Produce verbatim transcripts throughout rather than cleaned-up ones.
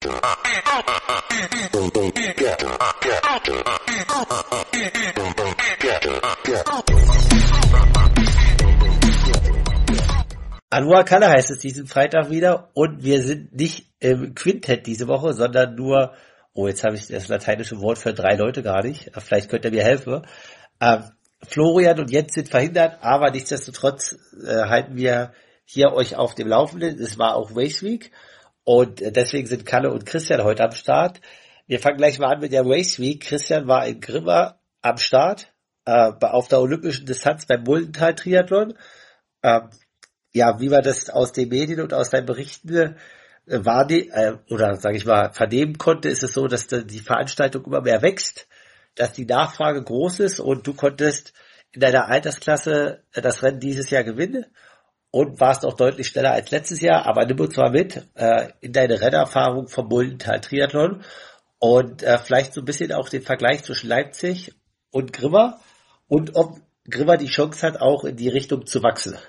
Anwar Kalle heißt es diesen Freitag wieder und wir sind nicht im Quintett diese Woche, sondern nur, oh, jetzt habe ich das lateinische Wort für drei Leute gar nicht, vielleicht könnt ihr mir helfen. Ähm, Florian und Jens sind verhindert, aber nichtsdestotrotz äh, halten wir hier euch auf dem Laufenden. Es war auch Race Week und äh, deswegen sind Kalle und Christian heute am Start. Wir fangen gleich mal an mit der Race Week. Christian war in Grimma am Start, äh, auf der olympischen Distanz beim Muldental-Triathlon. Ähm, ja, wie man das aus den Medien und aus deinen Berichten äh, wahrne- äh, oder sage ich mal vernehmen konnte, ist es so, dass die Veranstaltung immer mehr wächst, dass die Nachfrage groß ist und du konntest in deiner Altersklasse das Rennen dieses Jahr gewinnen und warst auch deutlich schneller als letztes Jahr, aber nimm uns mal mit äh, in deine Rennerfahrung vom Muldental Triathlon und äh, vielleicht so ein bisschen auch den Vergleich zwischen Leipzig und Grimma und ob Grimma die Chance hat, auch in die Richtung zu wachsen.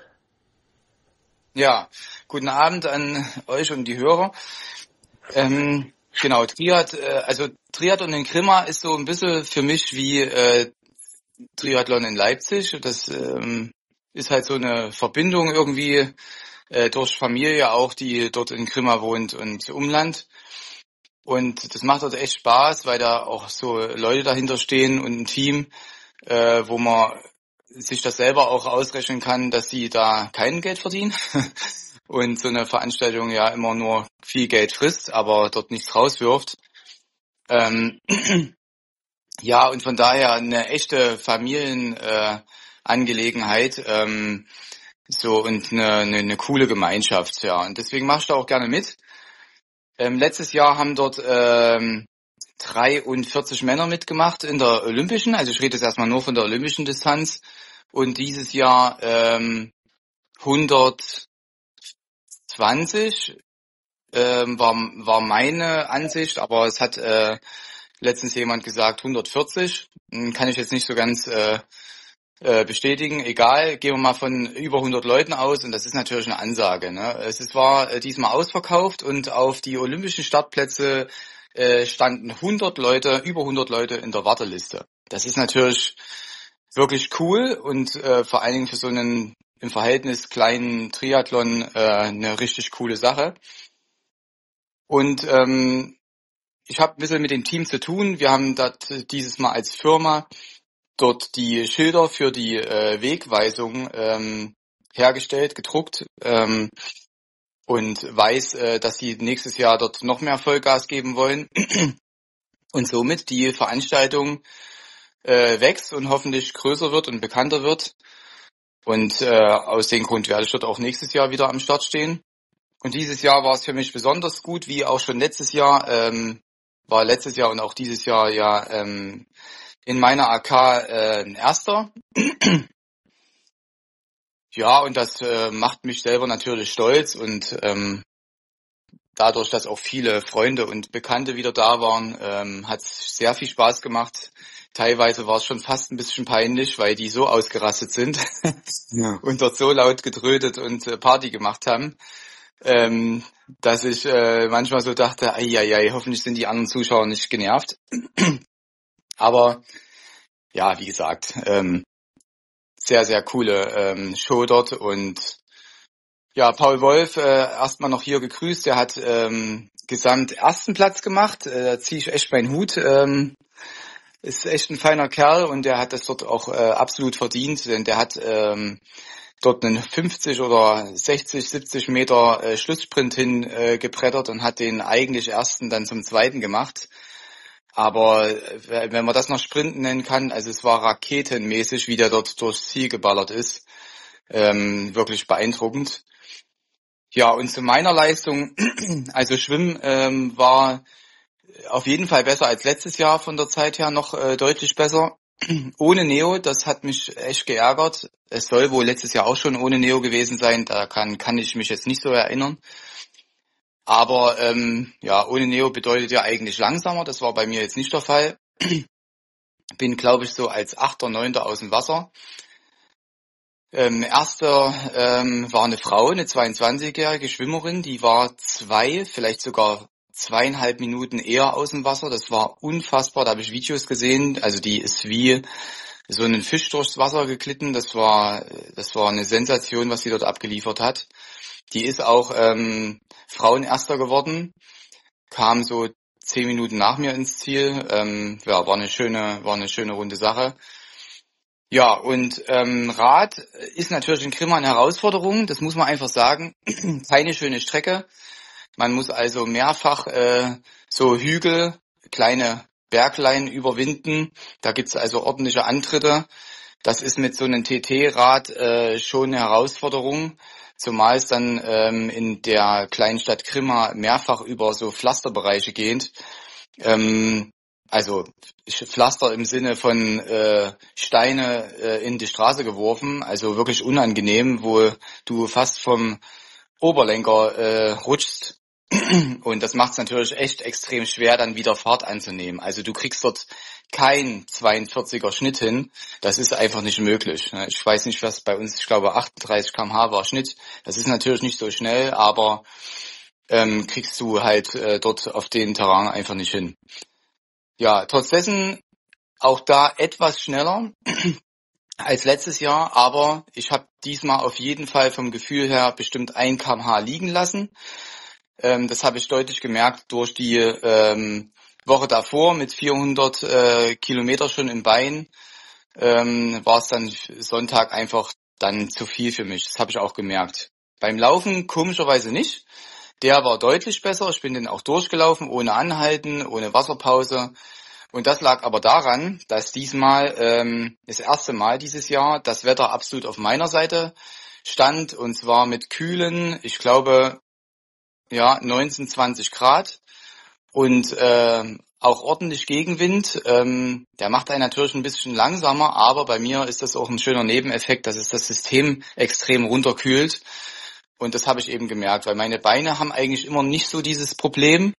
Ja, guten Abend an euch und die Hörer. Ähm, genau, Triath, äh, also Triathlon in Grimma ist so ein bisschen für mich wie äh, Triathlon in Leipzig. Das ähm, ist halt so eine Verbindung irgendwie äh, durch Familie auch, die dort in Grimma wohnt und Umland. Und das macht dort echt Spaß, weil da auch so Leute dahinter stehen und ein Team, äh, wo man sich das selber auch ausrechnen kann, dass sie da kein Geld verdienen und so eine Veranstaltung ja immer nur viel Geld frisst, aber dort nichts rauswirft. Ähm, ja, und von daher eine echte Familienangelegenheit, äh, ähm, so und eine, eine, eine coole Gemeinschaft, ja. Und deswegen mache ich da auch gerne mit. Ähm, letztes Jahr haben dort ähm, dreiundvierzig Männer mitgemacht in der Olympischen, also ich rede jetzt erstmal nur von der Olympischen Distanz und dieses Jahr ähm, hundertzwanzig ähm, war, war meine Ansicht, aber es hat äh, letztens jemand gesagt hundertvierzig, kann ich jetzt nicht so ganz äh, äh, bestätigen, egal, gehen wir mal von über hundert Leuten aus und das ist natürlich eine Ansage, ne? Es ist, war äh, diesmal ausverkauft und auf die olympischen Startplätze äh, standen hundert Leute, über hundert Leute in der Warteliste. Das ist natürlich wirklich cool und äh, vor allen Dingen für so einen im Verhältnis kleinen Triathlon äh, eine richtig coole Sache. Und ähm, ich habe ein bisschen mit dem Team zu tun. Wir haben das dieses Mal als Firma dort die Schilder für die äh, Wegweisung ähm, hergestellt, gedruckt ähm, und weiß, äh, dass sie nächstes Jahr dort noch mehr Vollgas geben wollen und somit die Veranstaltung äh, wächst und hoffentlich größer wird und bekannter wird. Und äh, aus dem Grund werde ich dort auch nächstes Jahr wieder am Start stehen. Und dieses Jahr war es für mich besonders gut, wie auch schon letztes Jahr, ähm, war letztes Jahr und auch dieses Jahr ja ähm, in meiner A K äh, ein Erster. Ja, und das äh, macht mich selber natürlich stolz und ähm, dadurch, dass auch viele Freunde und Bekannte wieder da waren, ähm, hat es sehr viel Spaß gemacht. Teilweise war es schon fast ein bisschen peinlich, weil die so ausgerastet sind ja. und dort so laut getrötet und äh, Party gemacht haben, ähm, dass ich äh, manchmal so dachte, ei, ei, ei, hoffentlich sind die anderen Zuschauer nicht genervt. Aber ja, wie gesagt, ähm, sehr, sehr coole ähm, Show dort und ja, Paul Wolf, äh, erstmal noch hier gegrüßt, der hat ähm, gesamt ersten Platz gemacht, äh, da ziehe ich echt meinen Hut, ähm, ist echt ein feiner Kerl und der hat das dort auch äh, absolut verdient, denn der hat ähm, dort einen fünfzig oder sechzig, siebzig Meter äh, Schlusssprint hin äh, gebrettert und hat den eigentlich ersten dann zum zweiten gemacht. Aber äh, wenn man das noch Sprinten nennen kann, also es war raketenmäßig, wie der dort durchs Ziel geballert ist, ähm, wirklich beeindruckend. Ja, und zu meiner Leistung, also Schwimmen ähm, war auf jeden Fall besser als letztes Jahr von der Zeit her, noch äh, deutlich besser. Ohne Neo, das hat mich echt geärgert. Es soll wohl letztes Jahr auch schon ohne Neo gewesen sein, da kann, kann ich mich jetzt nicht so erinnern. Aber ähm, ja, ohne Neo bedeutet ja eigentlich langsamer, das war bei mir jetzt nicht der Fall. Bin, glaube ich, so als Achter, Neunter aus dem Wasser. Ähm, erster ähm, war eine Frau, eine zweiundzwanzigjährige Schwimmerin, die war zwei, vielleicht sogar zweieinhalb Minuten eher aus dem Wasser. Das war unfassbar. Da habe ich Videos gesehen. Also die ist wie so einen Fisch durchs Wasser geglitten. Das war, das war eine Sensation, was sie dort abgeliefert hat. Die ist auch ähm, Frauenerster geworden, kam so zehn Minuten nach mir ins Ziel. Ähm, ja, war eine schöne, war eine schöne runde Sache. Ja, und ähm, Rad ist natürlich in Grimma eine Herausforderung. Das muss man einfach sagen. Keine schöne Strecke. Man muss also mehrfach äh, so Hügel, kleine Berglein überwinden. Da gibt's also ordentliche Antritte. Das ist mit so einem T T-Rad äh, schon eine Herausforderung, zumal es dann ähm, in der kleinen Stadt Grimma mehrfach über so Pflasterbereiche geht. Ähm, also Pflaster im Sinne von äh, Steine äh, in die Straße geworfen, also wirklich unangenehm, wo du fast vom Oberlenker äh, rutschst. Und das macht es natürlich echt extrem schwer, dann wieder Fahrt anzunehmen. Also du kriegst dort kein zweiundvierziger Schnitt hin. Das ist einfach nicht möglich. Ich weiß nicht, was bei uns, ich glaube achtunddreißig Kilometer pro Stunde war Schnitt. Das ist natürlich nicht so schnell, aber ähm, kriegst du halt äh, dort auf den Terrain einfach nicht hin. Ja, trotz dessen auch da etwas schneller als letztes Jahr, aber ich habe diesmal auf jeden Fall vom Gefühl her bestimmt ein Kilometer pro Stunde liegen lassen. Ähm, das habe ich deutlich gemerkt durch die ähm, Woche davor mit vierhundert äh, Kilometer schon im Bein. Ähm, war es dann Sonntag einfach dann zu viel für mich. Das habe ich auch gemerkt. Beim Laufen komischerweise nicht. Der war deutlich besser. Ich bin den auch durchgelaufen, ohne Anhalten, ohne Wasserpause. Und das lag aber daran, dass diesmal, ähm, das erste Mal dieses Jahr, das Wetter absolut auf meiner Seite stand. Und zwar mit kühlen, ich glaube, ja, neunzehn, zwanzig Grad. Und äh, auch ordentlich Gegenwind. Ähm, der macht einen natürlich ein bisschen langsamer, aber bei mir ist das auch ein schöner Nebeneffekt, dass es das System extrem runterkühlt. Und das habe ich eben gemerkt, weil meine Beine haben eigentlich immer nicht so dieses Problem,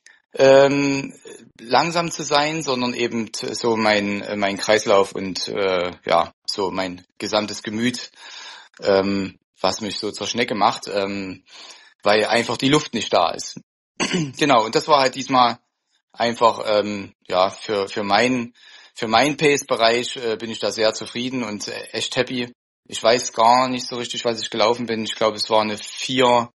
ähm, langsam zu sein, sondern eben t- so mein mein Kreislauf und äh, ja, so mein gesamtes Gemüt, ähm, was mich so zur Schnecke macht, ähm, weil einfach die Luft nicht da ist. Genau, und das war halt diesmal einfach, ähm, ja, für für meinen für meinen Pace-Bereich äh, bin ich da sehr zufrieden und äh, echt happy. Ich weiß gar nicht so richtig, was ich gelaufen bin. Ich glaube, es war eine vier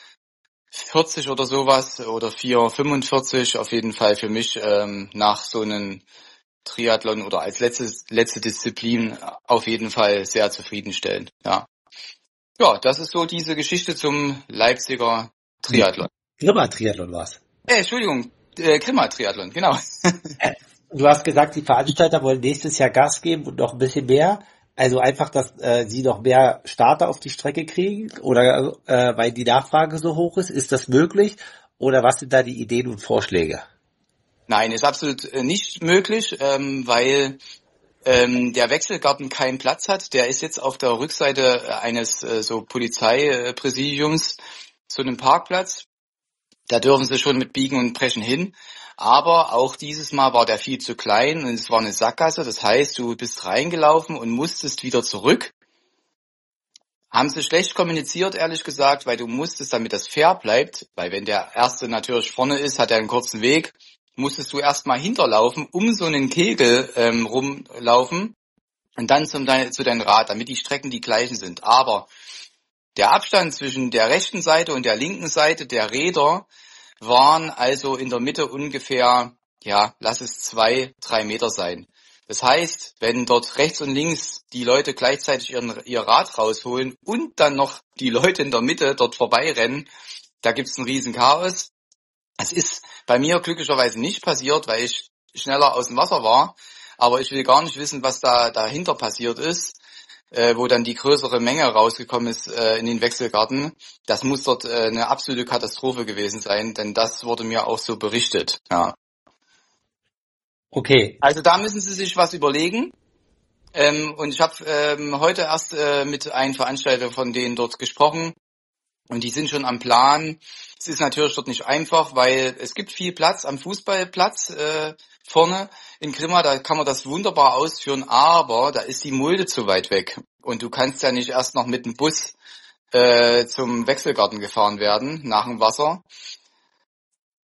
vierzig oder sowas oder vier fünfundvierzig auf jeden Fall für mich ähm, nach so einem Triathlon oder als letzte, letzte Disziplin auf jeden Fall sehr zufriedenstellend. Ja. Ja, das ist so diese Geschichte zum Leipziger Triathlon. Grimma Triathlon war's. Äh, Entschuldigung, äh, Grimma Triathlon, genau. Du hast gesagt, die Veranstalter wollen nächstes Jahr Gas geben und noch ein bisschen mehr. Also einfach, dass äh, sie noch mehr Starter auf die Strecke kriegen oder äh, weil die Nachfrage so hoch ist. Ist das möglich? Oder was sind da die Ideen und Vorschläge? Nein, ist absolut äh, nicht möglich, ähm, weil ähm, der Wechselgarten keinen Platz hat. Der ist jetzt auf der Rückseite eines äh, so Polizeipräsidiums, so einem Parkplatz. Da dürfen sie schon mit Biegen und Brechen hin. Aber auch dieses Mal war der viel zu klein und es war eine Sackgasse. Das heißt, du bist reingelaufen und musstest wieder zurück. Haben sie schlecht kommuniziert, ehrlich gesagt, weil du musstest, damit das fair bleibt, weil wenn der Erste natürlich vorne ist, hat er einen kurzen Weg, musstest du erstmal hinterlaufen, um so einen Kegel ähm, rumlaufen und dann zum, dein, zu deinem Rad, damit die Strecken die gleichen sind. Aber der Abstand zwischen der rechten Seite und der linken Seite der Räder waren also in der Mitte ungefähr, ja, lass es zwei, drei Meter sein. Das heißt, wenn dort rechts und links die Leute gleichzeitig ihren, ihr Rad rausholen und dann noch die Leute in der Mitte dort vorbeirennen, da gibt's ein riesen Chaos. Es ist bei mir glücklicherweise nicht passiert, weil ich schneller aus dem Wasser war, aber ich will gar nicht wissen, was da dahinter passiert ist. Äh, wo dann die größere Menge rausgekommen ist äh, in den Wechselgarten. Das muss dort äh, eine absolute Katastrophe gewesen sein, denn das wurde mir auch so berichtet. Ja. Okay. Also da müssen Sie sich was überlegen. Ähm, und ich habe ähm, heute erst äh, mit einem Veranstalter von denen dort gesprochen und die sind schon am Plan. Es ist natürlich dort nicht einfach, weil es gibt viel Platz am Fußballplatz äh, vorne in Grimma, da kann man das wunderbar ausführen, aber da ist die Mulde zu weit weg und du kannst ja nicht erst noch mit dem Bus äh, zum Wechselgarten gefahren werden nach dem Wasser.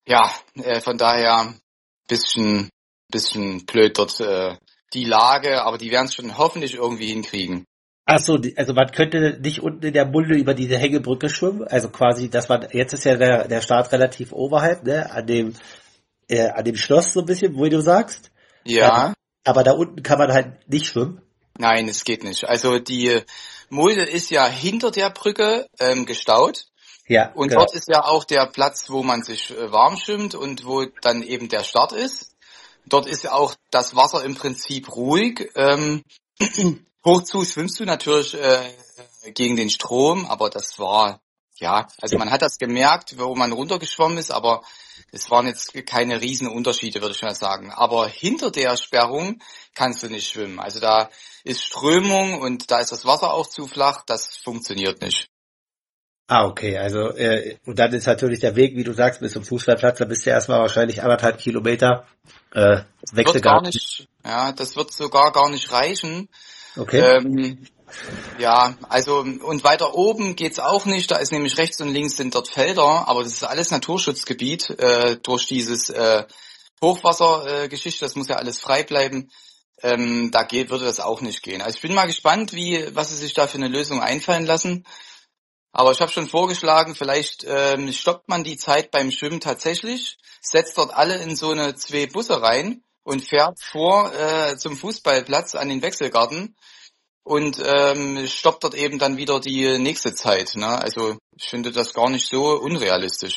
Ja, äh, von daher bisschen, bisschen blöd dort äh, die Lage, aber die werden es schon hoffentlich irgendwie hinkriegen. Ach so, die- also man könnte nicht unten in der Mulde über diese Hängebrücke schwimmen, also quasi, dass man, jetzt ist ja der, der Start relativ oberhalb, ne, an dem, äh, an dem Schloss so ein bisschen, wo du sagst, äh, Ja, aber da unten kann man halt nicht schwimmen. nein, es geht nicht. Also die Mulde ist ja hinter der Brücke ähm, gestaut. Ja, Und genau. dort ist ja auch der Platz, wo man sich äh, warm schwimmt und wo dann eben der Start ist. Dort ist ja auch das Wasser im Prinzip ruhig. Ähm, hochzu schwimmst du natürlich äh, gegen den Strom, aber das war, ja, also man hat das gemerkt, wo man runtergeschwommen ist, aber es waren jetzt keine riesen Unterschiede, würde ich mal sagen. Aber hinter der Sperrung kannst du nicht schwimmen. Also da ist Strömung und da ist das Wasser auch zu flach, das funktioniert nicht. Ah, okay, also, äh, und dann ist natürlich der Weg, wie du sagst, bis zum Fußballplatz, da bist du erstmal wahrscheinlich anderthalb Kilometer, äh, Wird gar Wechselgarten. nicht, ja, das wird sogar gar nicht reichen. Okay. Ähm, ja, also und weiter oben geht's auch nicht. Da ist nämlich rechts und links sind dort Felder, aber das ist alles Naturschutzgebiet äh, durch dieses äh, Hochwassergeschichte. Äh, Geschichte. Das muss ja alles frei bleiben. Ähm, da geht, würde das auch nicht gehen. Also ich bin mal gespannt, wie was sie sich da für eine Lösung einfallen lassen. Aber ich habe schon vorgeschlagen, vielleicht ähm, stoppt man die Zeit beim Schwimmen tatsächlich, setzt dort alle in so eine zwei Busse rein und fährt vor äh, zum Fußballplatz an den Wechselgarten und ähm, stoppt dort eben dann wieder die nächste Zeit. Ne? Also ich finde das gar nicht so unrealistisch.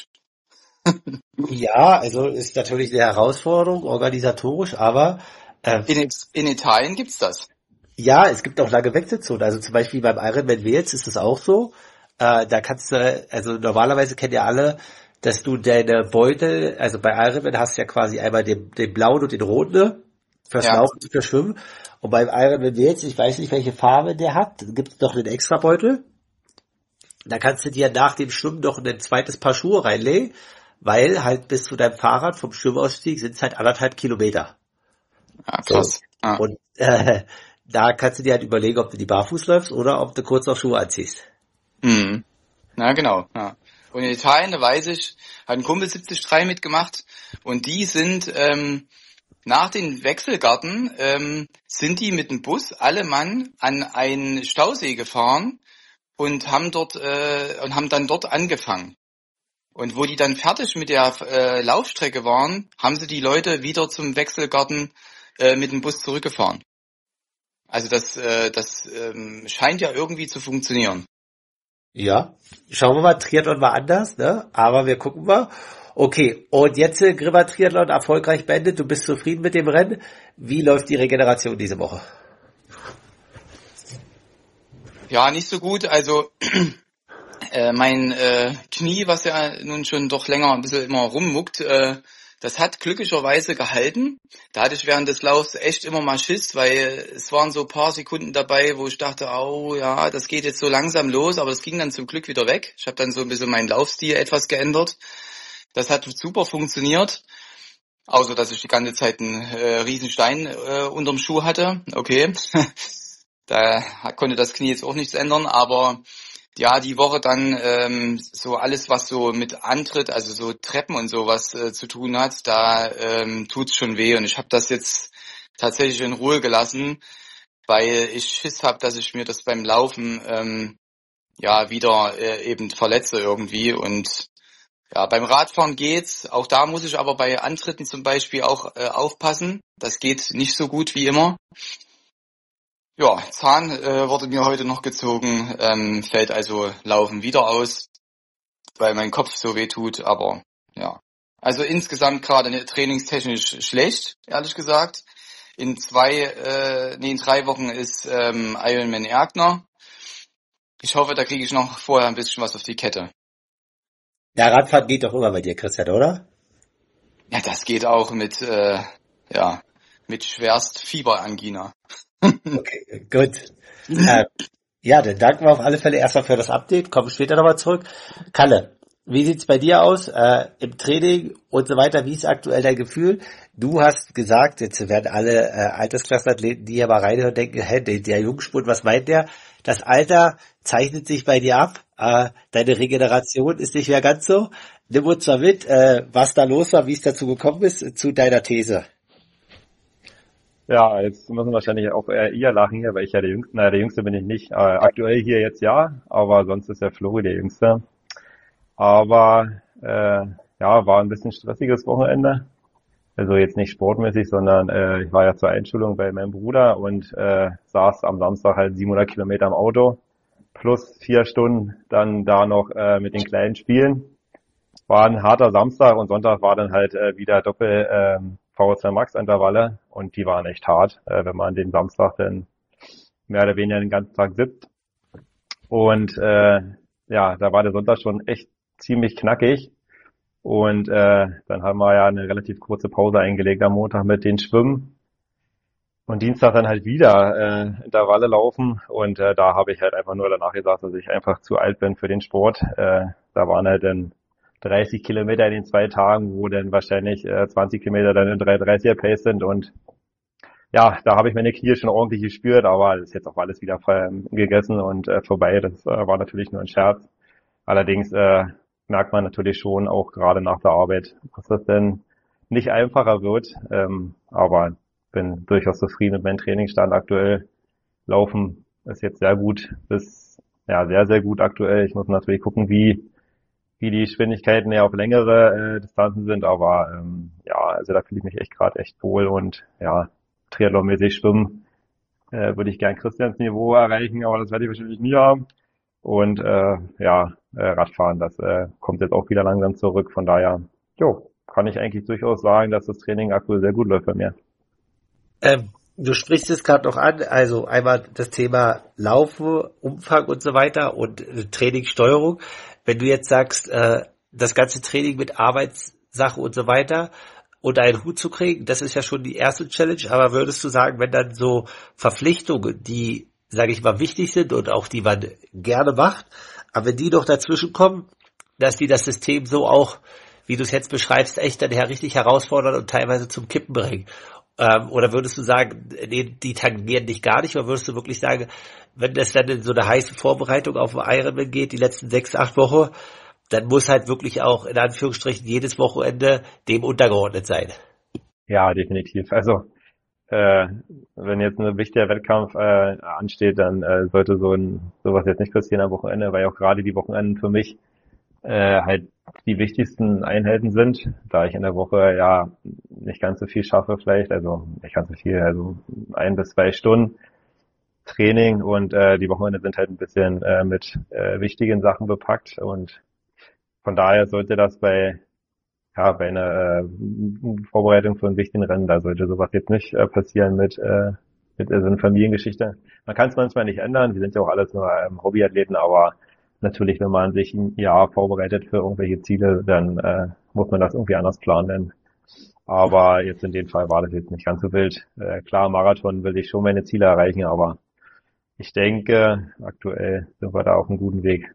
Ja, also ist natürlich eine Herausforderung, organisatorisch, aber äh, In, in Italien gibt's das. ja, es gibt auch lange Wechselzonen. Also zum Beispiel beim Ironman Wales ist es auch so. Äh, da kannst du, also normalerweise kennen ja alle, dass du deine Beutel, also bei Ironman hast du ja quasi einmal den, den blauen und den roten, ne? Fürs Ja, Laufen und fürs Schwimmen. Und beim Ironman Wales, ich weiß nicht, welche Farbe der hat, gibt es noch einen extra Beutel. Da kannst du dir nach dem Schwimmen noch ein zweites Paar Schuhe reinlegen, weil halt bis zu deinem Fahrrad vom Schwimmausstieg sind es halt anderthalb Kilometer. ja So. krass. Ja. Und äh, da kannst du dir halt überlegen, ob du die barfuß läufst oder ob du kurz noch Schuhe anziehst. Hm. Na genau. Ja. Und in Italien, da weiß ich, hat ein Kumpel siebzig Komma drei mitgemacht und die sind ähm, nach den Wechselgarten ähm, sind die mit dem Bus alle Mann an einen Stausee gefahren und haben dort äh, und haben dann dort angefangen. Und wo die dann fertig mit der äh, Laufstrecke waren, haben sie die Leute wieder zum Wechselgarten äh, mit dem Bus zurückgefahren. Also das äh, das ähm, scheint ja irgendwie zu funktionieren. Ja, schauen wir mal, Triathlon war anders, ne? Aber wir gucken mal. Okay, und jetzt äh, Grimma Triathlon erfolgreich beendet. Du bist zufrieden mit dem Rennen. Wie läuft die Regeneration diese Woche? Ja, nicht so gut. Also äh, mein äh, Knie, was ja nun schon doch länger ein bisschen immer rummuckt, äh, das hat glücklicherweise gehalten. Da hatte ich während des Laufs echt immer mal Schiss, weil es waren so ein paar Sekunden dabei, wo ich dachte, oh ja, das geht jetzt so langsam los, aber es ging dann zum Glück wieder weg. Ich habe dann so ein bisschen meinen Laufstil etwas geändert. Das hat super funktioniert, außer dass ich die ganze Zeit einen äh, riesen Stein äh, unterm Schuh hatte. Okay, da konnte das Knie jetzt auch nichts ändern, aber ja, die Woche dann ähm, so alles, was so mit Antritt, also so Treppen und sowas äh, zu tun hat, da ähm, tut's schon weh. Und ich habe das jetzt tatsächlich in Ruhe gelassen, weil ich Schiss habe, dass ich mir das beim Laufen ähm, ja wieder äh, eben verletze irgendwie. Und ja, beim Radfahren geht's. Auch da muss ich aber bei Antritten zum Beispiel auch äh, aufpassen. Das geht nicht so gut wie immer. Ja, Zahn äh, wurde mir heute noch gezogen, ähm, fällt also Laufen wieder aus, weil mein Kopf so weh tut, aber ja. Also insgesamt gerade trainingstechnisch schlecht, ehrlich gesagt. In zwei, äh, nee, in drei Wochen ist ähm, Ironman Erkner. Ich hoffe, da kriege ich noch vorher ein bisschen was auf die Kette. Ja, Radfahren geht doch immer bei dir, Christian, oder? Ja, das geht auch mit, äh, ja, mit schwerst Fieberangina. Okay, gut. Äh, ja, dann danken wir auf alle Fälle erstmal für das Update. Kommen später nochmal zurück. Kalle, wie sieht's bei dir aus äh, im Training und so weiter? Wie ist aktuell dein Gefühl? Du hast gesagt, jetzt werden alle äh, Altersklassenathleten, die hier mal reinhören, denken, hä, der, der Jungspund, was meint der? Das Alter zeichnet sich bei dir ab. Äh, deine Regeneration ist nicht mehr ganz so. Nimm uns mal mit, äh, was da los war, wie es dazu gekommen ist, zu deiner These. Ja, jetzt müssen wahrscheinlich auch eher ihr lachen hier, weil ich ja der Jüngste, naja, der Jüngste bin ich nicht. Äh, aktuell hier jetzt ja, aber sonst ist ja Flori der Jüngste. Aber äh, ja, war ein bisschen stressiges Wochenende. Also jetzt nicht sportmäßig, sondern äh, ich war ja zur Einschulung bei meinem Bruder und äh, saß am Samstag halt siebenhundert Kilometer im Auto plus vier Stunden dann da noch äh, mit den Kleinen spielen. War ein harter Samstag und Sonntag war dann halt äh, wieder Doppel ähm, V zwei Max Intervalle und die waren echt hart, äh, wenn man den Samstag dann mehr oder weniger den ganzen Tag sitzt. Und äh, ja, da war der Sonntag schon echt ziemlich knackig. Und äh, dann haben wir ja eine relativ kurze Pause eingelegt am Montag mit den Schwimmen. Und Dienstag dann halt wieder äh, Intervalle laufen. Und äh, da habe ich halt einfach nur danach gesagt, dass ich einfach zu alt bin für den Sport. Äh, da waren halt dann dreißig Kilometer in den zwei Tagen, wo dann wahrscheinlich äh, zwanzig Kilometer dann in drei dreißiger Pace sind. Und ja, da habe ich meine Knie schon ordentlich gespürt, aber das ist jetzt auch alles wieder gegessen und äh, vorbei. Das äh, war natürlich nur ein Scherz. Allerdings äh, merkt man natürlich schon auch gerade nach der Arbeit, dass das denn nicht einfacher wird. Ähm, aber bin durchaus zufrieden mit meinem Trainingsstand aktuell. Laufen ist jetzt sehr gut, bis ja sehr, sehr gut aktuell. Ich muss natürlich gucken, wie wie die Geschwindigkeiten ja auf längere äh, Distanzen sind, aber ähm, ja, also da fühle ich mich echt gerade echt wohl und ja, triathlonmäßig schwimmen äh, würde ich gern Christians Niveau erreichen, aber das werde ich wahrscheinlich nie haben. Und äh, ja, äh, Radfahren, das äh, kommt jetzt auch wieder langsam zurück. Von daher, jo, kann ich eigentlich durchaus sagen, dass das Training aktuell sehr gut läuft bei mir. Ähm, du sprichst es gerade noch an, also einmal das Thema Laufen, Umfang und so weiter und äh, Trainingssteuerung. Wenn du jetzt sagst, äh, das ganze Training mit Arbeitssache und so weiter unter einen Hut zu kriegen, das ist ja schon die erste Challenge, aber würdest du sagen, wenn dann so Verpflichtungen, die, sage ich mal, wichtig sind und auch die man gerne macht, aber wenn die noch dazwischen kommen, dass die das System so auch, wie du es jetzt beschreibst, echt dann her richtig herausfordern und teilweise zum Kippen bringen? Ähm, oder würdest du sagen, nee, die tangieren dich gar nicht, oder würdest du wirklich sagen, wenn das dann in so eine heiße Vorbereitung auf den Ironman geht, die letzten sechs, acht Wochen, dann muss halt wirklich auch in Anführungsstrichen jedes Wochenende dem untergeordnet sein. Ja, definitiv. Also äh, wenn jetzt ein wichtiger Wettkampf äh, ansteht, dann äh, sollte so ein sowas jetzt nicht passieren am Wochenende, weil auch gerade die Wochenenden für mich äh, halt die wichtigsten Einheiten sind, da ich in der Woche ja nicht ganz so viel schaffe vielleicht, also nicht ganz so viel, also ein bis zwei Stunden Training und äh, die Wochenende sind halt ein bisschen äh, mit äh, wichtigen Sachen bepackt und von daher sollte das bei ja bei einer äh, Vorbereitung für einen wichtigen Rennen, da sollte sowas jetzt nicht äh, passieren mit äh, mit äh, so einer Familiengeschichte. Man kann es manchmal nicht ändern, wir sind ja auch alles nur ähm, Hobbyathleten, aber natürlich, wenn man sich ein Jahr vorbereitet für irgendwelche Ziele, dann äh, muss man das irgendwie anders planen. Aber jetzt in dem Fall war das jetzt nicht ganz so wild. Äh, klar, Marathon will ich schon meine Ziele erreichen, aber ich denke, aktuell sind wir da auf einem guten Weg.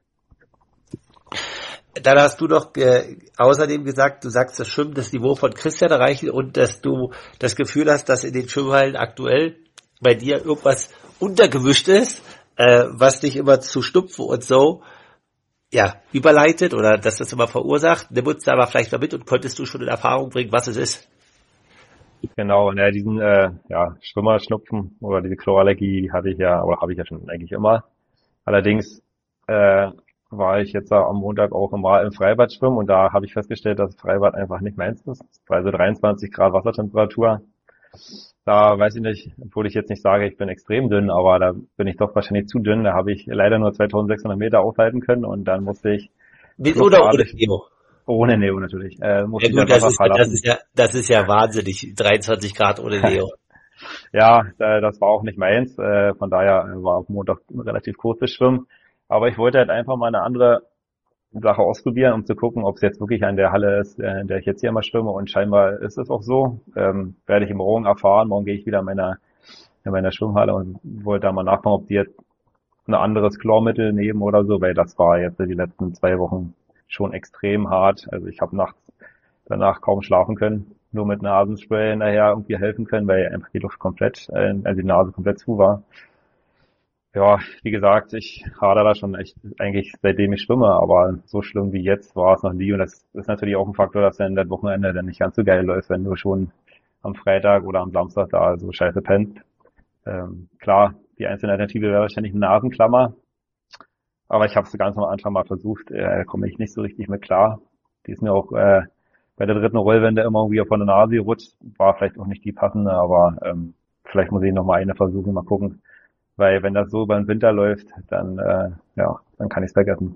Dann hast du doch äh, außerdem gesagt, du sagst, das Schwimmen das Niveau von Christian erreichen und dass du das Gefühl hast, dass in den Schwimmhallen aktuell bei dir irgendwas untergemischt ist, äh, was dich immer zu Stupfen und so ja überleitet oder dass das immer verursacht. Nimm uns da aber vielleicht mal mit und konntest du schon in Erfahrung bringen, was es ist. Genau, ne, diesen äh, ja, Schwimmerschnupfen oder diese Chlorallergie die hatte ich ja, oder habe ich ja schon eigentlich immer. Allerdings äh, war ich jetzt am Montag auch mal im Freibad schwimmen und da habe ich festgestellt, dass Freibad einfach nicht meins ist. Also dreiundzwanzig Grad Wassertemperatur. Da weiß ich nicht, obwohl ich jetzt nicht sage, ich bin extrem dünn, aber da bin ich doch wahrscheinlich zu dünn. Da habe ich leider nur zweitausendsechshundert Meter aufhalten können und dann musste ich Mit oder ohne Neo? Ohne Neo natürlich. Äh, musste Ja gut, ich das ist, verlassen. das ist ja das ist ja wahnsinnig, dreiundzwanzig Grad ohne Neo. Ja, äh, das war auch nicht meins. Äh, von daher äh, war auf Montag ein relativ kurzes Schwimmen. Aber ich wollte halt einfach mal eine andere Sache ausprobieren, um zu gucken, ob es jetzt wirklich an der Halle ist, äh, in der ich jetzt hier mal schwimme. Und scheinbar ist es auch so. Ähm, werde ich morgen erfahren. Morgen gehe ich wieder in meiner, in meiner Schwimmhalle und wollte da mal nachfragen, ob die jetzt ein anderes Chlormittel nehmen oder so, weil das war jetzt die letzten zwei Wochen schon extrem hart. Also ich habe nachts danach kaum schlafen können, nur mit Nasenspray nachher irgendwie helfen können, weil einfach die Luft komplett, äh, also die Nase komplett zu war. Ja, wie gesagt, ich hadere da schon echt eigentlich seitdem ich schwimme, aber so schlimm wie jetzt war es noch nie und das ist natürlich auch ein Faktor, dass dann das Wochenende dann nicht ganz so geil läuft, wenn du schon am Freitag oder am Samstag da so scheiße pennst. Ähm, klar, die einzelne Alternative wäre wahrscheinlich eine Nasenklammer, aber ich habe es ganz am Anfang mal versucht, äh, komme ich nicht so richtig mit klar. Die ist mir auch äh, bei der dritten Rollwende immer irgendwie von der Nase gerutscht, war vielleicht auch nicht die passende, aber ähm, vielleicht muss ich noch mal eine versuchen, mal gucken. Weil wenn das so über den Winter läuft, dann äh, ja, dann kann ich es vergessen.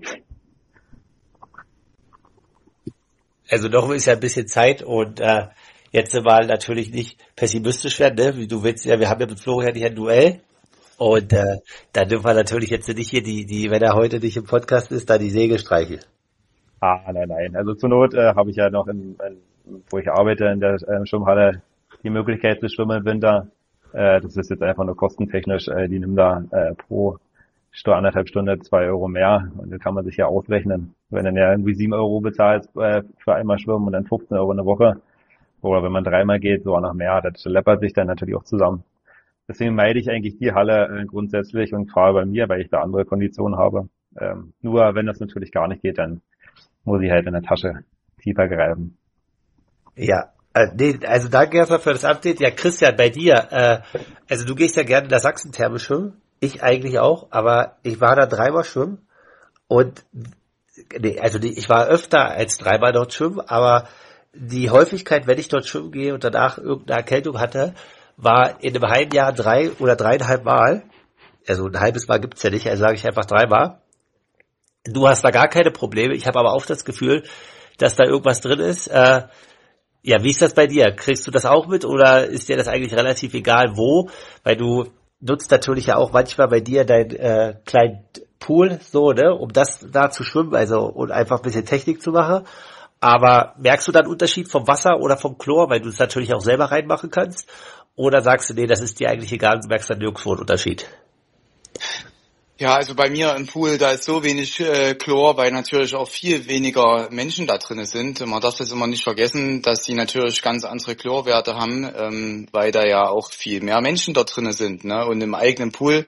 Also noch ist ja ein bisschen Zeit und äh, jetzt mal natürlich nicht pessimistisch werden, ne? Wie du willst ja, wir haben ja mit Florian hier ein Duell und äh, dann dürfen wir natürlich jetzt nicht hier die, die, wenn er heute nicht im Podcast ist, da die Säge streicheln. Ah, nein, nein. Also zur Not äh, habe ich ja noch, in, in, wo ich arbeite, in der äh, Schwimmhalle die Möglichkeit zu schwimmen im Winter. Äh, das ist jetzt einfach nur kostentechnisch. Äh, die nehmen da äh, pro Stunde, anderthalb Stunde zwei Euro mehr und das kann man sich ja ausrechnen. Wenn dann ja irgendwie sieben Euro bezahlt äh, für einmal schwimmen und dann fünfzehn Euro in der Woche oder wenn man dreimal geht, so auch noch mehr, das läppert sich dann natürlich auch zusammen. Deswegen meide ich eigentlich die Halle äh, grundsätzlich und fahre bei mir, weil ich da andere Konditionen habe. Ähm, nur wenn das natürlich gar nicht geht, dann muss ich halt in der Tasche tiefer greifen. Ja, äh, nee, also danke erstmal für das Update. Ja, Christian, bei dir, äh, also du gehst ja gerne in der Sachsentherme schwimmen, ich eigentlich auch, aber ich war da dreimal schwimmen und nee, also die, ich war öfter als dreimal dort schwimmen, aber die Häufigkeit, wenn ich dort schwimmen gehe und danach irgendeine Erkältung hatte, war in einem halben Jahr drei oder dreieinhalb Mal. Also ein halbes Mal gibt's ja nicht, also sage ich einfach dreimal. Du hast da gar keine Probleme. Ich habe aber auch das Gefühl, dass da irgendwas drin ist. Äh, ja, wie ist das bei dir? Kriegst du das auch mit oder ist dir das eigentlich relativ egal wo? Weil du nutzt natürlich ja auch manchmal bei dir deinen äh, kleinen Pool, so, ne, um das da zu schwimmen, also und einfach ein bisschen Technik zu machen. Aber merkst du da einen Unterschied vom Wasser oder vom Chlor, weil du es natürlich auch selber reinmachen kannst? Oder sagst du, nee, das ist dir eigentlich egal, du merkst dann nirgendwo einen Unterschied? Ja, also bei mir im Pool, da ist so wenig äh, Chlor, weil natürlich auch viel weniger Menschen da drin sind. Man darf das immer nicht vergessen, dass die natürlich ganz andere Chlorwerte haben, ähm, weil da ja auch viel mehr Menschen da drin sind, ne? Und im eigenen Pool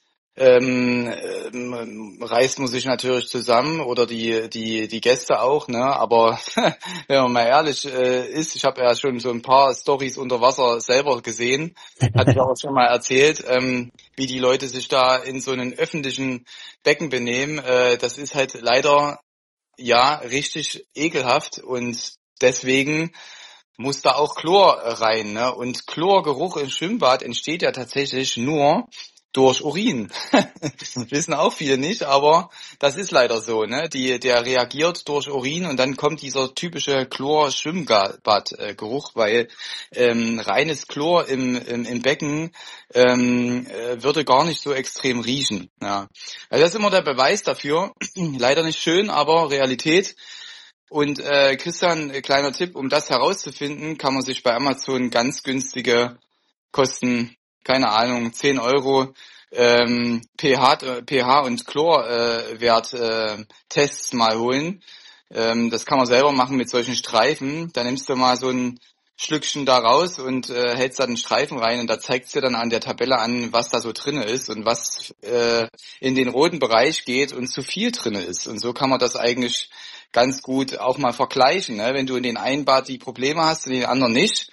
ähm, ähm, reißt man sich natürlich zusammen oder die die die Gäste auch, ne? Aber wenn man mal ehrlich äh, ist, ich habe ja schon so ein paar Storys unter Wasser selber gesehen, hatte ich auch schon mal erzählt, ähm, wie die Leute sich da in so einem öffentlichen Becken benehmen. Äh, das ist halt leider ja richtig ekelhaft und deswegen muss da auch Chlor rein, ne? Und Chlorgeruch im Schwimmbad entsteht ja tatsächlich nur durch Urin. Das wissen auch viele nicht, aber das ist leider so, ne? Die, der reagiert durch Urin und dann kommt dieser typische Chlor-Schwimmbad-Geruch, weil ähm, reines Chlor im, im, im Becken ähm, äh, würde gar nicht so extrem riechen. Ja. Also das ist immer der Beweis dafür. Leider nicht schön, aber Realität. Und äh, Christian, äh, kleiner Tipp, um das herauszufinden, kann man sich bei Amazon ganz günstige kosten, keine Ahnung, zehn Euro ähm, pH, äh, pH und Chlorwert äh, äh, Tests mal holen. Ähm, das kann man selber machen mit solchen Streifen. Da nimmst du mal so ein Schlückchen da raus und äh, hältst da den Streifen rein und da zeigt's dir dann an der Tabelle an, was da so drinne ist und was äh, in den roten Bereich geht und zu viel drinne ist. Und so kann man das eigentlich ganz gut auch mal vergleichen, ne? Wenn du in den einen Bad die Probleme hast und in den anderen nicht.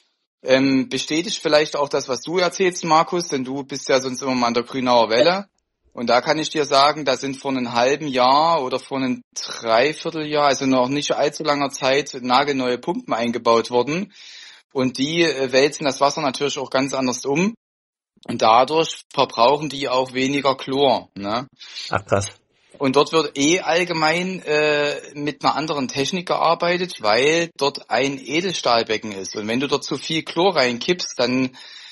Ähm, bestätigt vielleicht auch das, was du erzählst, Markus, denn du bist ja sonst immer mal an der Grünauer Welle. Und da kann ich dir sagen, da sind vor einem halben Jahr oder vor einem Dreivierteljahr, also noch nicht allzu langer Zeit, nagelneue Pumpen eingebaut worden. Und die äh, wälzen das Wasser natürlich auch ganz anders um. Und dadurch verbrauchen die auch weniger Chlor, ne? Ach krass. Und dort wird eh allgemein äh, mit einer anderen Technik gearbeitet, weil dort ein Edelstahlbecken ist. Und wenn du dort zu viel Chlor reinkippst, dann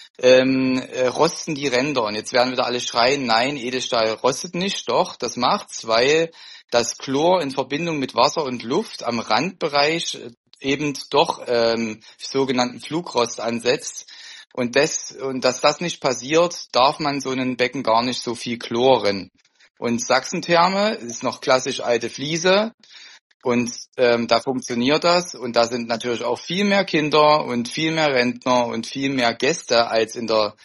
ähm, äh, rosten die Ränder. Und jetzt werden wieder alle schreien, nein, Edelstahl rostet nicht. Doch, das macht's, weil das Chlor in Verbindung mit Wasser und Luft am Randbereich eben doch ähm, sogenannten Flugrost ansetzt. Und, das, und dass das nicht passiert, darf man so einen Becken gar nicht so viel chloren. Und Sachsentherme ist noch klassisch alte Fliese und ähm, da funktioniert das und da sind natürlich auch viel mehr Kinder und viel mehr Rentner und viel mehr Gäste als in der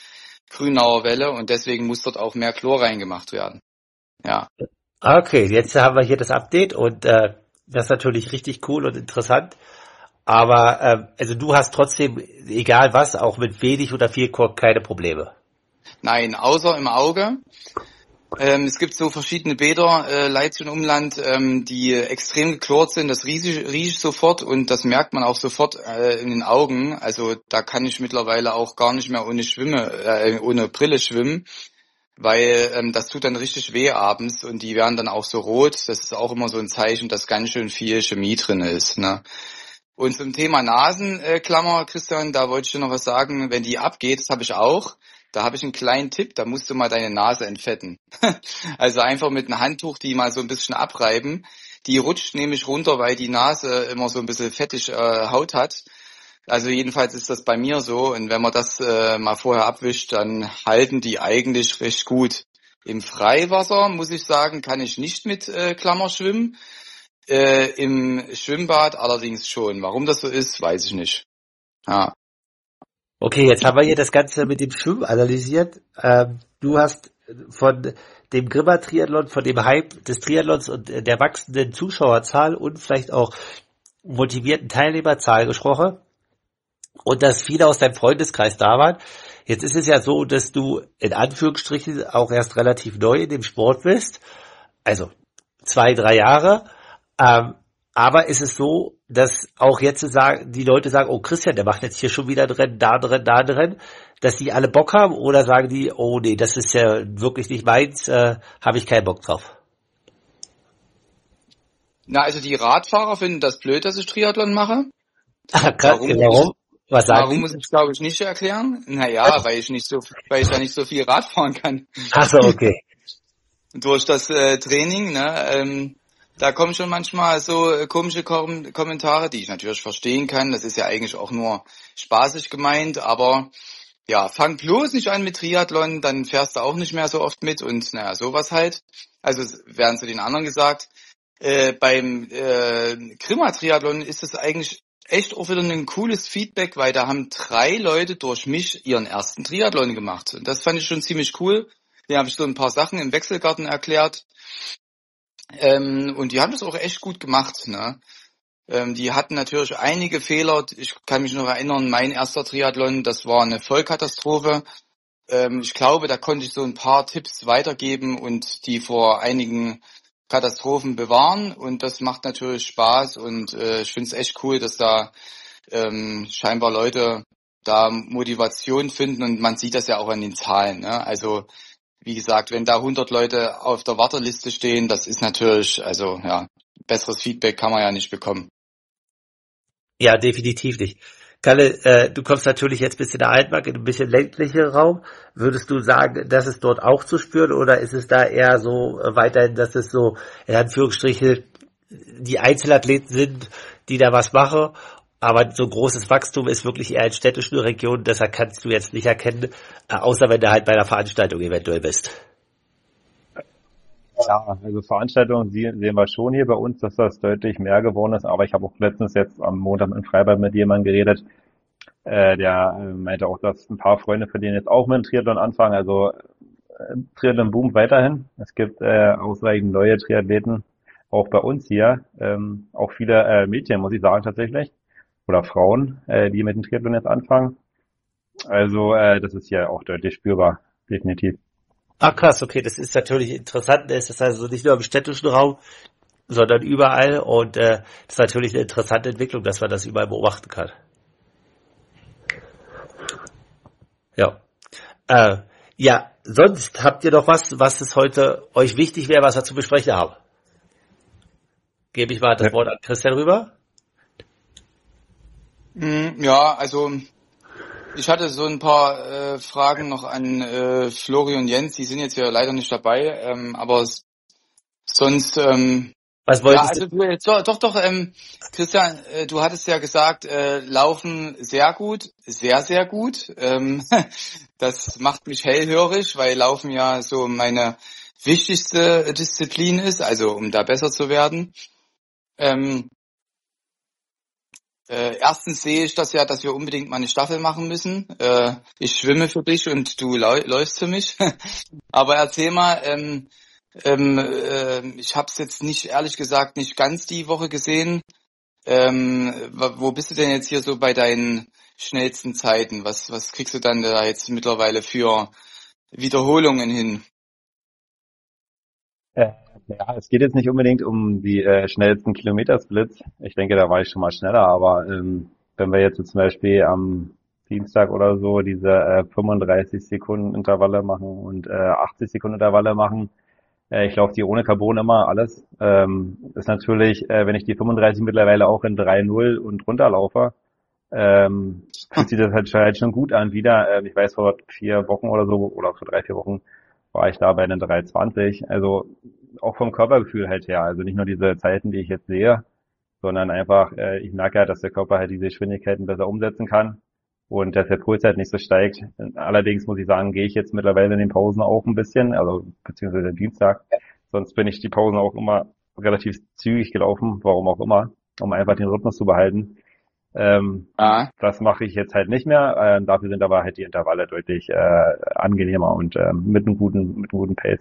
Grünauer Welle und deswegen muss dort auch mehr Chlor reingemacht werden. Ja. Okay, jetzt haben wir hier das Update und äh, das ist natürlich richtig cool und interessant. Aber ähm, also du hast trotzdem, egal was, auch mit wenig oder viel Kork keine Probleme. Nein, außer im Auge. Ähm, es gibt so verschiedene Bäder, äh, Leitz und Umland, ähm, die extrem geklort sind. Das rieche riech sofort und das merkt man auch sofort äh, in den Augen. Also da kann ich mittlerweile auch gar nicht mehr ohne Schwimme, äh, ohne Brille schwimmen, weil ähm, das tut dann richtig weh abends und die werden dann auch so rot. Das ist auch immer so ein Zeichen, dass ganz schön viel Chemie drin ist. Ne? Und zum Thema Nasenklammer, Christian, da wollte ich dir noch was sagen. Wenn die abgeht, das habe ich auch. Da habe ich einen kleinen Tipp, da musst du mal deine Nase entfetten. Also einfach mit einem Handtuch die mal so ein bisschen abreiben. Die rutscht nämlich runter, weil die Nase immer so ein bisschen fettig äh, Haut hat. Also jedenfalls ist das bei mir so. Und wenn man das äh, mal vorher abwischt, dann halten die eigentlich recht gut. Im Freiwasser, muss ich sagen, kann ich nicht mit äh, Klammer schwimmen. Äh, Im Schwimmbad allerdings schon. Warum das so ist, weiß ich nicht. Ja. Okay, jetzt haben wir hier das Ganze mit dem Schwimmen analysiert. Ähm, du hast von dem Grimma-Triathlon, von dem Hype des Triathlons und der wachsenden Zuschauerzahl und vielleicht auch motivierten Teilnehmerzahl gesprochen und dass viele aus deinem Freundeskreis da waren. Jetzt ist es ja so, dass du in Anführungsstrichen auch erst relativ neu in dem Sport bist, also zwei, drei Jahre. Ähm, aber ist es so, dass auch jetzt sagen, die Leute sagen, oh Christian, der macht jetzt hier schon wieder drin, da drin, da drin, dass die alle Bock haben oder sagen die, oh nee, das ist ja wirklich nicht meins, äh, habe ich keinen Bock drauf. Na, also die Radfahrer finden das blöd, dass ich Triathlon mache. Ah, krass, Warum? warum? Was sagen Warum die? muss ich, glaube ich, nicht erklären? Naja, weil ich nicht so, weil ich da nicht so viel Rad fahren kann. Ach so, okay. Durch das äh, Training, ne, ähm, da kommen schon manchmal so äh, komische Kom Kommentare, die ich natürlich verstehen kann. Das ist ja eigentlich auch nur spaßig gemeint, aber ja, fang bloß nicht an mit Triathlon, dann fährst du auch nicht mehr so oft mit und naja, sowas halt. Also werden zu den anderen gesagt. Äh, beim äh, Grimma-Triathlon ist es eigentlich echt auch wieder ein cooles Feedback, weil da haben drei Leute durch mich ihren ersten Triathlon gemacht. Und das fand ich schon ziemlich cool. Da habe ich so ein paar Sachen im Wechselgarten erklärt. Ähm, und die haben das auch echt gut gemacht. Ne? Ähm, die hatten natürlich einige Fehler. Ich kann mich noch erinnern, mein erster Triathlon, das war eine Vollkatastrophe. Ähm, ich glaube, da konnte ich so ein paar Tipps weitergeben und die vor einigen Katastrophen bewahren. Und das macht natürlich Spaß. Und äh, ich finde es echt cool, dass da ähm, scheinbar Leute da Motivation finden. Und man sieht das ja auch an den Zahlen. Ne? Also wie gesagt, wenn da hundert Leute auf der Warteliste stehen, das ist natürlich, also ja, besseres Feedback kann man ja nicht bekommen. Ja, definitiv nicht. Kalle, äh, du kommst natürlich jetzt bis in der Altmark, in ein bisschen ländlicheren Raum. Würdest du sagen, das ist dort auch zu spüren oder ist es da eher so äh, weiterhin, dass es so in Anführungsstrichen die Einzelathleten sind, die da was machen, aber so großes Wachstum ist wirklich eher in städtischen Regionen, deshalb kannst du jetzt nicht erkennen, äh, außer wenn du halt bei einer Veranstaltung eventuell bist. Ja, also Veranstaltungen sehen wir schon hier bei uns, dass das deutlich mehr geworden ist, aber ich habe auch letztens jetzt am Montag in Freiburg mit jemandem geredet, äh, der äh, meinte auch, dass ein paar Freunde von denen jetzt auch mit dem Triathlon anfangen, also äh, Triathlon boomt weiterhin. Es gibt äh, ausreichend neue Triathleten, auch bei uns hier, ähm, auch viele äh, Mädchen, muss ich sagen tatsächlich, oder Frauen, äh, die mit dem Triathlon jetzt anfangen. Also äh, das ist hier auch deutlich spürbar, definitiv. Ah krass, okay, das ist natürlich interessant, das ist also nicht nur im städtischen Raum, sondern überall und äh, das ist natürlich eine interessante Entwicklung, dass man das überall beobachten kann. Ja. Äh, ja, sonst habt ihr noch was, was es heute euch wichtig wäre, was wir zu besprechen haben? Gebe ich mal das Wort an Christian rüber. Ja, also ich hatte so ein paar äh, Fragen noch an äh, Flori und Jens, die sind jetzt ja leider nicht dabei, ähm, aber s- sonst, ähm, Was ja, wolltest also du? äh, doch, doch, doch ähm, Christian, äh, du hattest ja gesagt, äh, Laufen sehr gut, sehr, sehr gut. Ähm, das macht mich hellhörig, weil Laufen ja so meine wichtigste Disziplin ist, also um da besser zu werden. Ähm, Äh, erstens sehe ich das ja, dass wir unbedingt mal eine Staffel machen müssen. Äh, ich schwimme für dich und du lau läufst für mich. Aber erzähl mal, ähm, ähm, äh, ich habe es jetzt nicht, ehrlich gesagt, nicht ganz die Woche gesehen. Ähm, wo bist du denn jetzt hier so bei deinen schnellsten Zeiten? Was, was kriegst du dann da jetzt mittlerweile für Wiederholungen hin? Äh, ja, es geht jetzt nicht unbedingt um die äh, schnellsten Kilometersplits. Ich denke, da war ich schon mal schneller, aber ähm, wenn wir jetzt so zum Beispiel am Dienstag oder so diese äh, fünfunddreißig Sekunden Intervalle machen und äh, achtzig Sekunden Intervalle machen, äh, ich laufe die ohne Carbon immer, alles. Ähm, ist natürlich, äh, wenn ich die fünfunddreißig mittlerweile auch in drei null und runterlaufe, ähm, fühlt sich das halt, halt schon gut an wieder. Ähm, ich weiß, vor vier Wochen oder so, oder vor drei, vier Wochen war ich da bei den drei zwanzig. Also auch vom Körpergefühl halt her. Also nicht nur diese Zeiten, die ich jetzt sehe, sondern einfach, äh, ich merke ja, dass der Körper halt diese Geschwindigkeiten besser umsetzen kann und dass der Puls halt nicht so steigt. Allerdings muss ich sagen, gehe ich jetzt mittlerweile in den Pausen auch ein bisschen, also beziehungsweise Dienstag. Sonst bin ich die Pausen auch immer relativ zügig gelaufen, warum auch immer, um einfach den Rhythmus zu behalten. Ähm, Ah. Das mache ich jetzt halt nicht mehr. Ähm, dafür sind aber halt die Intervalle deutlich äh, angenehmer und ähm, mit einem guten, mit einem guten Pace.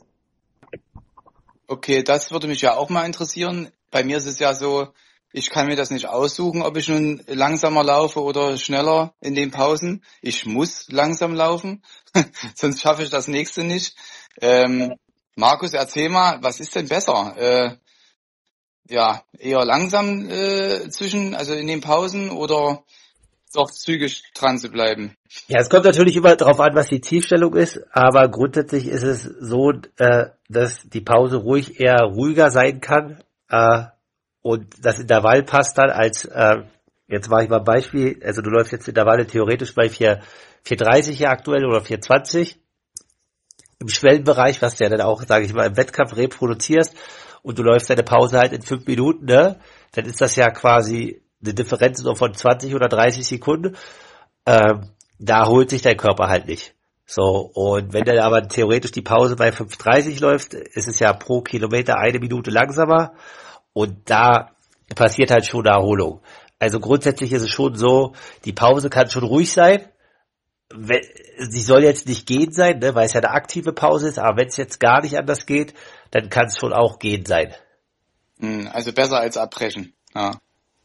Okay, das würde mich ja auch mal interessieren. Bei mir ist es ja so, ich kann mir das nicht aussuchen, ob ich nun langsamer laufe oder schneller in den Pausen. Ich muss langsam laufen, sonst schaffe ich das nächste nicht. Ähm, Markus, erzähl mal, was ist denn besser? Äh, ja, eher langsam äh, zwischen, also in den Pausen oder doch zügig dran zu bleiben? Ja, es kommt natürlich immer darauf an, was die Zielstellung ist, aber grundsätzlich ist es so, äh, dass die Pause ruhig eher ruhiger sein kann äh, und das Intervall passt dann als, äh, jetzt mache ich mal ein Beispiel, also du läufst jetzt Intervalle theoretisch bei vier dreißig ja aktuell oder vier zwanzig im Schwellenbereich, was du ja dann auch, sage ich mal, im Wettkampf reproduzierst und du läufst deine Pause halt in fünf Minuten, ne? Dann ist das ja quasi eine Differenz so von zwanzig oder dreißig Sekunden. Ähm, da holt sich dein Körper halt nicht. So, und wenn du aber theoretisch die Pause bei fünf dreißig läufst, ist es ja pro Kilometer eine Minute langsamer und da passiert halt schon eine Erholung. Also grundsätzlich ist es schon so, die Pause kann schon ruhig sein. Sie soll jetzt nicht gehen sein, ne, weil es ja eine aktive Pause ist, aber wenn es jetzt gar nicht anders geht, dann kann es schon auch gehen sein. Also besser als abbrechen. Ja.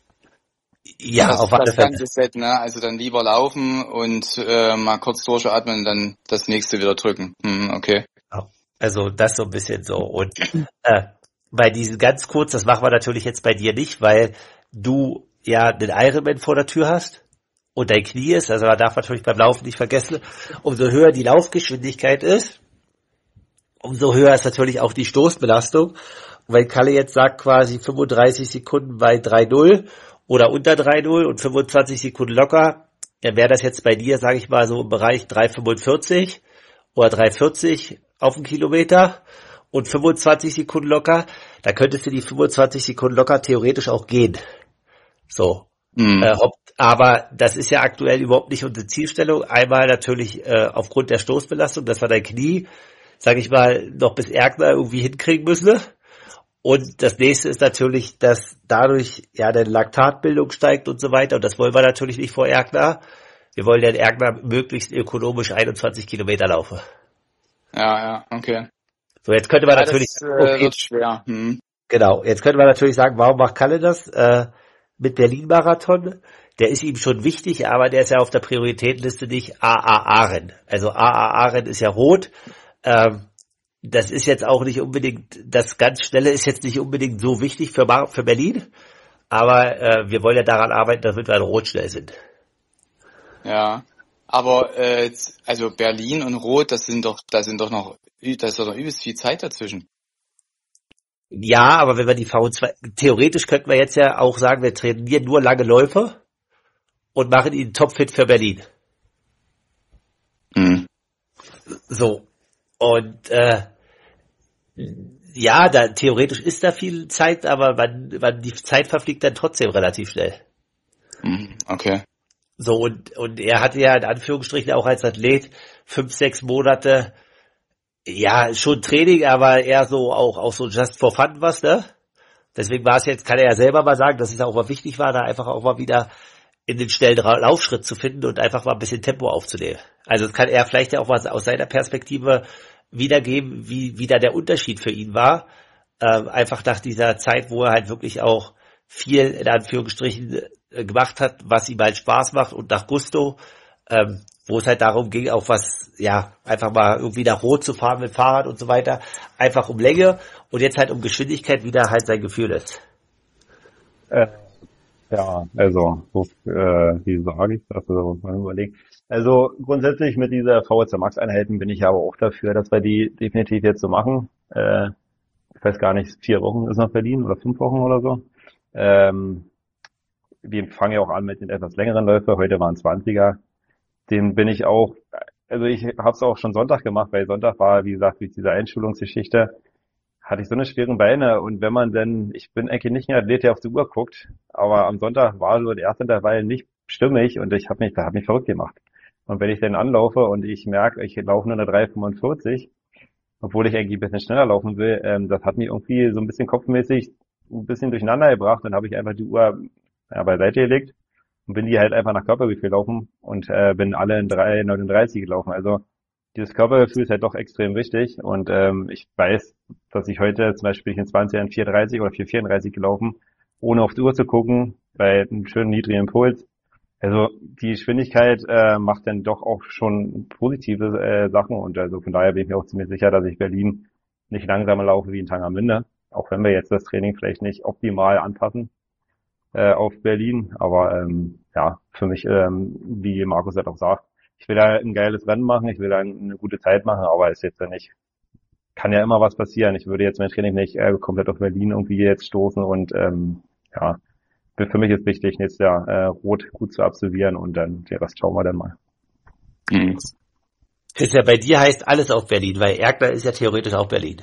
Ja, das, auf alle das Fälle. ganze Set, ne? Also dann lieber laufen und äh, mal kurz durchatmen und dann das nächste wieder drücken. Hm, okay. Also das so ein bisschen so. Und äh, bei diesen ganz kurz, das machen wir natürlich jetzt bei dir nicht, weil du ja den Ironman vor der Tür hast und dein Knie ist, also man darf natürlich beim Laufen nicht vergessen, umso höher die Laufgeschwindigkeit ist, umso höher ist natürlich auch die Stoßbelastung. Und wenn Kalle jetzt sagt quasi fünfunddreißig Sekunden bei drei null oder unter drei null und fünfundzwanzig Sekunden locker, dann wäre das jetzt bei dir, sage ich mal, so im Bereich drei fünfundvierzig oder drei vierzig auf den Kilometer und fünfundzwanzig Sekunden locker, da könntest du die fünfundzwanzig Sekunden locker theoretisch auch gehen. So. Mhm. Äh, ob, aber das ist ja aktuell überhaupt nicht unsere Zielstellung. Einmal natürlich äh, aufgrund der Stoßbelastung, dass wir dein Knie, sage ich mal, noch bis Erkner irgendwie hinkriegen müssen. Und das nächste ist natürlich, dass dadurch ja deine Laktatbildung steigt und so weiter. Und das wollen wir natürlich nicht vor Erkner. Wir wollen ja in Erkner möglichst ökonomisch einundzwanzig Kilometer laufen. Ja, ja, okay. So, jetzt könnte man ja, natürlich... Das äh, okay, wird schwer. Hm. Genau, jetzt könnte man natürlich sagen, warum macht Kalle das äh, mit Berlin-Marathon? Der ist ihm schon wichtig, aber der ist ja auf der Prioritätenliste nicht A A A-Rennen. Also A A A-Rennen ist ja rot. Ähm, das ist jetzt auch nicht unbedingt, das ganz Schnelle ist jetzt nicht unbedingt so wichtig für, Mar- für Berlin, aber äh, wir wollen ja daran arbeiten, damit wir in Rot schnell sind. Ja, aber äh, also Berlin und Rot, das sind doch, da sind doch noch, da ist doch noch übelst viel Zeit dazwischen. Ja, aber wenn wir die V zwei, theoretisch könnten wir jetzt ja auch sagen, wir trainieren nur lange Läufe und machen ihn topfit für Berlin. Hm. So. Und äh, ja, da theoretisch ist da viel Zeit, aber man, man, die Zeit verfliegt dann trotzdem relativ schnell. Hm, okay. So, und, und er hatte ja in Anführungsstrichen auch als Athlet fünf, sechs Monate, ja, schon Training, aber eher so auch, auch so just for fun was, ne? Deswegen war es jetzt, kann er ja selber mal sagen, dass es auch mal wichtig war, da einfach auch mal wieder in den schnellen Laufschritt zu finden und einfach mal ein bisschen Tempo aufzunehmen. Also das kann er vielleicht ja auch was aus seiner Perspektive wiedergeben, wie, wie da der Unterschied für ihn war. Ähm, einfach nach dieser Zeit, wo er halt wirklich auch viel in Anführungsstrichen äh, gemacht hat, was ihm halt Spaß macht und nach Gusto, ähm, wo es halt darum ging, auch was, ja, einfach mal irgendwie nach Rot zu fahren mit Fahrrad und so weiter, einfach um Länge und jetzt halt um Geschwindigkeit wieder halt sein Gefühl ist. Äh, ja, also, so, äh, wie sage ich das? Also, mal überlegen. Also, grundsätzlich mit dieser V Z Max Einheiten bin ich aber auch dafür, dass wir die definitiv jetzt so machen. Äh, ich weiß gar nicht, vier Wochen ist noch Berlin oder fünf Wochen oder so. Ähm, wir fangen ja auch an mit den etwas längeren Läufen. Heute waren zwanziger. Den bin ich auch, also ich habe es auch schon Sonntag gemacht, weil Sonntag war, wie gesagt, mit dieser Einschulungsgeschichte, hatte ich so eine schweren Beine und wenn man dann, ich bin eigentlich nicht ein Athlet, der auf die Uhr guckt, aber am Sonntag war so der erste Intervall nicht stimmig und ich habe mich, da habe mich verrückt gemacht. Und wenn ich dann anlaufe und ich merke, ich laufe nur eine drei fünfundvierzig, obwohl ich eigentlich ein bisschen schneller laufen will, ähm, das hat mich irgendwie so ein bisschen kopfmäßig ein bisschen durcheinander gebracht. Dann habe ich einfach die Uhr ja, beiseite gelegt und bin die halt einfach nach Körpergefühl laufen und äh, bin alle in drei neununddreißig gelaufen. Also dieses Körpergefühl ist halt doch extrem wichtig und ähm, ich weiß, dass ich heute zum Beispiel in zwanzig in vier dreißig oder vier vierunddreißig gelaufen, ohne auf die Uhr zu gucken, bei einem schönen niedrigen Impuls. Also die Geschwindigkeit äh, macht dann doch auch schon positive äh, Sachen und also von daher bin ich mir auch ziemlich sicher, dass ich Berlin nicht langsamer laufe wie in Tangermünde, auch wenn wir jetzt das Training vielleicht nicht optimal anpassen äh, auf Berlin, aber ähm, ja, für mich, ähm, wie Markus halt auch sagt, ich will da ein geiles Rennen machen, ich will da eine gute Zeit machen, aber ist jetzt ja nicht, kann ja immer was passieren. Ich würde jetzt mein Training nicht äh, komplett auf Berlin irgendwie jetzt stoßen und ähm, ja, für mich ist wichtig, nächstes Jahr äh, Rot gut zu absolvieren und dann den Rest schauen wir dann mal. Mhm. Christian, bei dir heißt alles auf Berlin, weil Erkner ist ja theoretisch auch Berlin.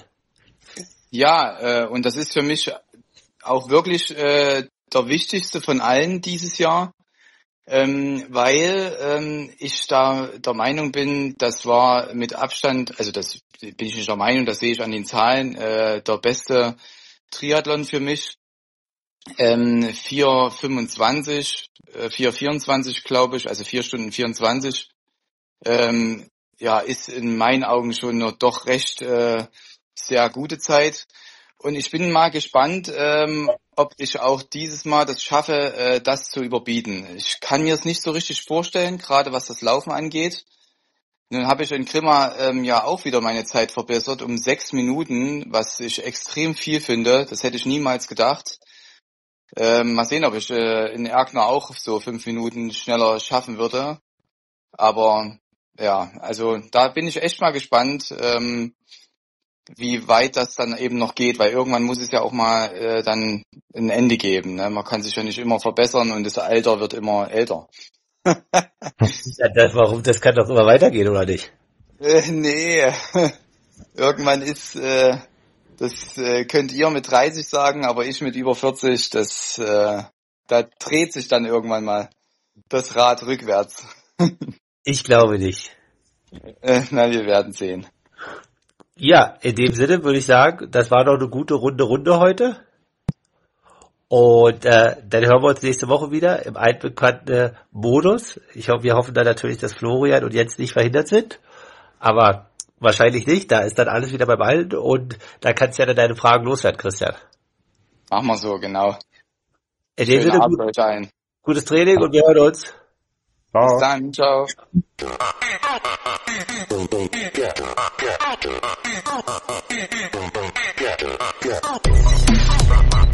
Ja, äh, und das ist für mich auch wirklich äh, der wichtigste von allen dieses Jahr, ähm, weil ähm, ich da der Meinung bin, das war mit Abstand, also das bin ich nicht der Meinung, das sehe ich an den Zahlen, äh, der beste Triathlon für mich. Ähm, vier fünfundzwanzig, äh, vier vierundzwanzig glaube ich, also vier Stunden vierundzwanzig, ähm, ja, ist in meinen Augen schon eine doch recht äh, sehr gute Zeit. Und ich bin mal gespannt, ähm, ob ich auch dieses Mal das schaffe, äh, das zu überbieten. Ich kann mir es nicht so richtig vorstellen, gerade was das Laufen angeht. Nun habe ich in Grimma ähm, ja auch wieder meine Zeit verbessert um sechs Minuten, was ich extrem viel finde. Das hätte ich niemals gedacht. Ähm, mal sehen, ob ich äh, in Erkner auch so fünf Minuten schneller schaffen würde. Aber ja, also da bin ich echt mal gespannt, ähm, wie weit das dann eben noch geht, weil irgendwann muss es ja auch mal äh, dann ein Ende geben. Ne? Man kann sich ja nicht immer verbessern und das Alter wird immer älter. Ja, das, warum, das kann doch immer weitergehen, oder nicht? Äh, nee, irgendwann ist, äh, das äh, könnt ihr mit dreißig sagen, aber ich mit über vierzig, das, äh, da dreht sich dann irgendwann mal das Rad rückwärts. Ich glaube nicht. Äh, na, wir werden sehen. Ja, in dem Sinne würde ich sagen, das war doch eine gute Runde Runde heute. Und äh, dann hören wir uns nächste Woche wieder im altbekannten äh, Modus. Ich hoffe, wir hoffen dann natürlich, dass Florian und Jens nicht verhindert sind. Aber wahrscheinlich nicht. Da ist dann alles wieder beim Alten und da kannst du ja dann deine Fragen loswerden, Christian. Machen wir so, genau. In dem Sinne, gut, ein. gutes Training und wir hören uns. Ciao. Bis dann, ciao. Get